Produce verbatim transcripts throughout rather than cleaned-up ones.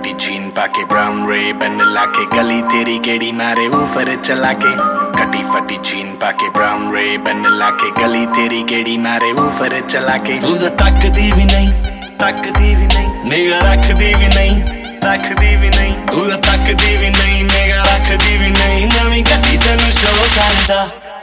फटी जीन पाके ब्राउन रे बन लाके गली तेरी गेड़ी मारे ऊपर चला के कटी फटी जीन पाके ब्राउन रे बन लाके गली तेरी गेड़ी मारे ऊपर चला के तू तो तकदी भी नहीं तकदी भी नहीं निगाह रखदी भी नहीं रखदी भी नहीं तू तो तकदी भी नहीं निगाह रखदी भी नहीं नवीं गड्डी तैनूं शो करदा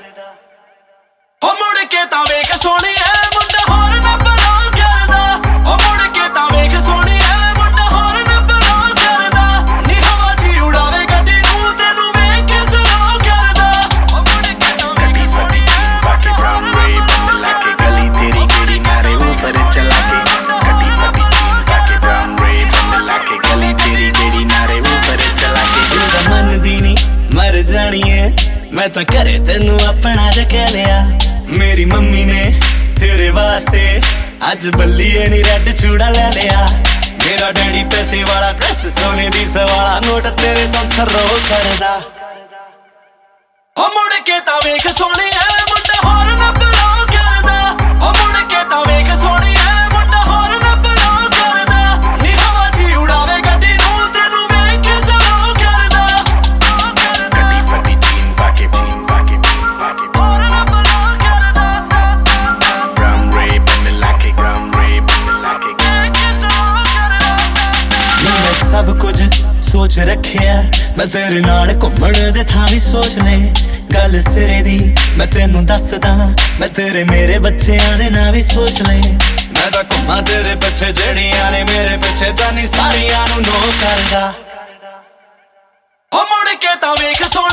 हो मुड़ के तां वेख सोहणिए मुंडा होर ना बलां करदा हो मुड़ के तां वेख सोहणिए मुंडा होर ना बलां करदा नी हवा च उड़ावे गड्डी नूं तैनूं वेख के सलां करदा हो मुड़ के तां वेख सोहणिए पाके ब्राउन रे बन लाके गली तेरी गेड़ी मारे ऊपर चला के कटी फटी जीन पाके ब्राउन रे बन लाके गली तेरी गेड़ी मारे ऊपर चला के तू मन दी नी मर जानी है मैं तां घरे तैनूं अपना रख लिया मेरी मम्मी ने तेरे वास्ते अज बल्लीए नी रेड चूड़ा ले लिया मेरा डैडी पैसे वाला ड्रेस सोने दी सवाला नोट तेरे तो थर्रो करदा हो मुड़ के तां वेख सोहणिए मुंडा होर ना बलां करदा हो मुड़ के तां वेख सोहणिए मुंडा होर ना बलां करदा नी हवा च उड़ावे गड्डी नूं तैनूं वेख के सलां करदा कटी फटी जीन पाके जीन पाके जीन पाके होर ना बलां करदा ब्राउन रे बन लाके ब्राउन रे बन लाके वेख के सलां करदा मैं सब कुछ सोच रखिया मैं तेरे नाल घुम्मण दे थां भी सोच ले गल सिरे दी मैं तैनूं दसदा मैं तेरे मेरे बच्चेआं दे नां भी सोच ले मैं तां घुम्मां तेरे पिछे जेड़ियां ने मेरे पिछे जानी सारियां नूं नो करदा हो मुड़ के तां वेख सोहणिए